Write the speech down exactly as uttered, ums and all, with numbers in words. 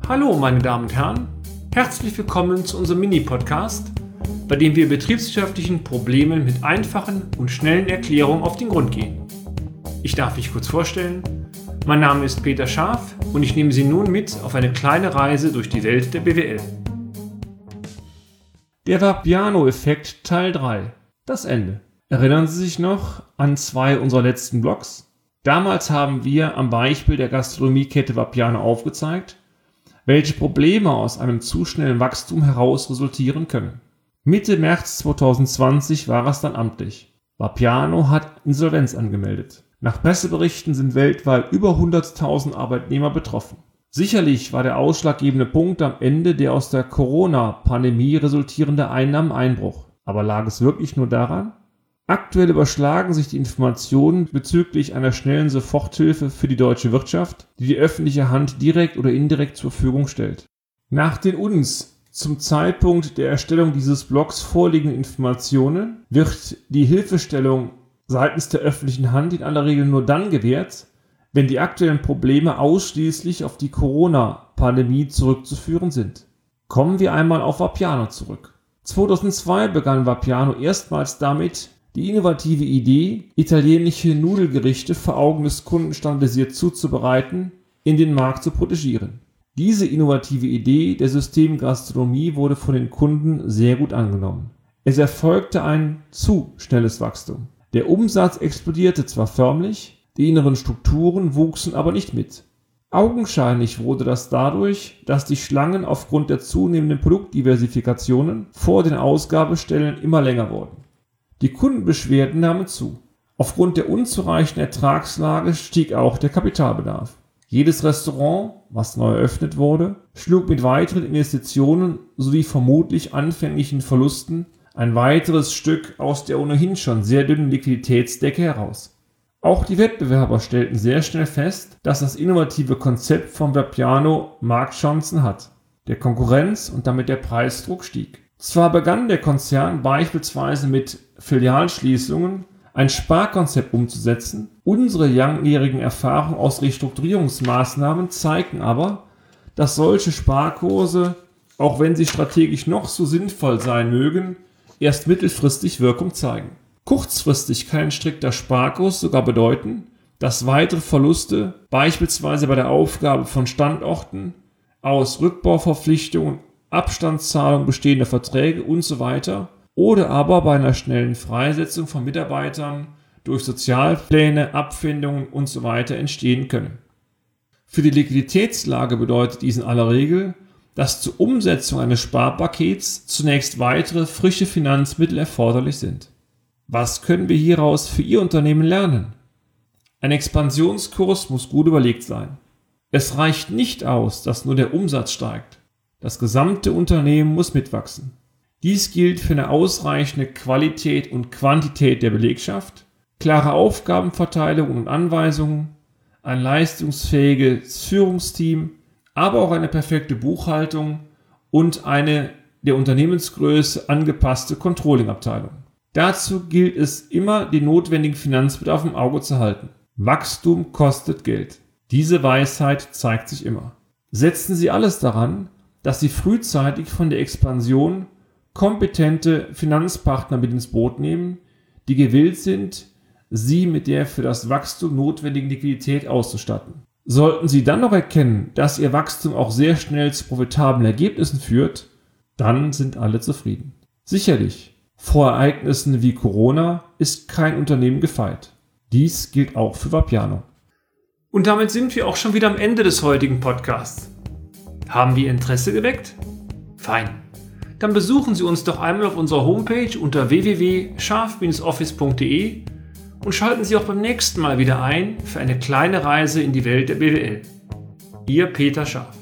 Hallo meine Damen und Herren, herzlich willkommen zu unserem Mini-Podcast, bei dem wir betriebswirtschaftlichen Problemen mit einfachen und schnellen Erklärungen auf den Grund gehen. Ich darf mich kurz vorstellen, mein Name ist Peter Scharf und ich nehme Sie nun mit auf eine kleine Reise durch die Welt der B W L. Der Vapiano-Effekt Teil drei. Das Ende. Erinnern Sie sich noch an zwei unserer letzten Blogs? Damals haben wir am Beispiel der Gastronomiekette Vapiano aufgezeigt, welche Probleme aus einem zu schnellen Wachstum heraus resultieren können. Mitte März zweitausendzwanzig war es dann amtlich. Vapiano hat Insolvenz angemeldet. Nach Presseberichten sind weltweit über hunderttausend Arbeitnehmer betroffen. Sicherlich war der ausschlaggebende Punkt am Ende der aus der Corona-Pandemie resultierende Einnahmeneinbruch. Aber lag es wirklich nur daran? Aktuell überschlagen sich die Informationen bezüglich einer schnellen Soforthilfe für die deutsche Wirtschaft, die die öffentliche Hand direkt oder indirekt zur Verfügung stellt. Nach den uns zum Zeitpunkt der Erstellung dieses Blogs vorliegenden Informationen wird die Hilfestellung seitens der öffentlichen Hand in aller Regel nur dann gewährt, wenn die aktuellen Probleme ausschließlich auf die Corona-Pandemie zurückzuführen sind. Kommen wir einmal auf Vapiano zurück. zweitausendzwei begann Vapiano erstmals damit, die innovative Idee, italienische Nudelgerichte vor Augen des Kunden standardisiert zuzubereiten, in den Markt zu protegieren. Diese innovative Idee der Systemgastronomie wurde von den Kunden sehr gut angenommen. Es erfolgte ein zu schnelles Wachstum. Der Umsatz explodierte zwar förmlich, die inneren Strukturen wuchsen aber nicht mit. Augenscheinlich wurde das dadurch, dass die Schlangen aufgrund der zunehmenden Produktdiversifikationen vor den Ausgabestellen immer länger wurden. Die Kundenbeschwerden nahmen zu. Aufgrund der unzureichenden Ertragslage stieg auch der Kapitalbedarf. Jedes Restaurant, was neu eröffnet wurde, schlug mit weiteren Investitionen sowie vermutlich anfänglichen Verlusten ein weiteres Stück aus der ohnehin schon sehr dünnen Liquiditätsdecke heraus. Auch die Wettbewerber stellten sehr schnell fest, dass das innovative Konzept von Vapiano Marktchancen hat. Der Konkurrenz und damit der Preisdruck stieg. Zwar begann der Konzern beispielsweise mit Filialschließungen ein Sparkonzept umzusetzen, unsere langjährigen Erfahrungen aus Restrukturierungsmaßnahmen zeigten aber, dass solche Sparkurse, auch wenn sie strategisch noch so sinnvoll sein mögen, erst mittelfristig Wirkung zeigen. Kurzfristig kann ein strikter Sparkurs sogar bedeuten, dass weitere Verluste, beispielsweise bei der Aufgabe von Standorten, aus Rückbauverpflichtungen, Abstandszahlung bestehender Verträge usw. oder aber bei einer schnellen Freisetzung von Mitarbeitern durch Sozialpläne, Abfindungen usw. entstehen können. Für die Liquiditätslage bedeutet dies in aller Regel, dass zur Umsetzung eines Sparpakets zunächst weitere frische Finanzmittel erforderlich sind. Was können wir hieraus für Ihr Unternehmen lernen? Ein Expansionskurs muss gut überlegt sein. Es reicht nicht aus, dass nur der Umsatz steigt. Das gesamte Unternehmen muss mitwachsen. Dies gilt für eine ausreichende Qualität und Quantität der Belegschaft, klare Aufgabenverteilung und Anweisungen, ein leistungsfähiges Führungsteam, aber auch eine perfekte Buchhaltung und eine der Unternehmensgröße angepasste Controllingabteilung. Dazu gilt es immer, den notwendigen Finanzbedarf im Auge zu halten. Wachstum kostet Geld. Diese Weisheit zeigt sich immer. Setzen Sie alles daran, dass Sie frühzeitig von der Expansion kompetente Finanzpartner mit ins Boot nehmen, die gewillt sind, Sie mit der für das Wachstum notwendigen Liquidität auszustatten. Sollten Sie dann noch erkennen, dass Ihr Wachstum auch sehr schnell zu profitablen Ergebnissen führt, dann sind alle zufrieden. Sicherlich, vor Ereignissen wie Corona ist kein Unternehmen gefeit. Dies gilt auch für Vapiano. Und damit sind wir auch schon wieder am Ende des heutigen Podcasts. Haben wir Interesse geweckt? Fein. Dann besuchen Sie uns doch einmal auf unserer Homepage unter w w w punkt scharf office punkt d e und schalten Sie auch beim nächsten Mal wieder ein für eine kleine Reise in die Welt der B W L. Ihr Peter Scharf.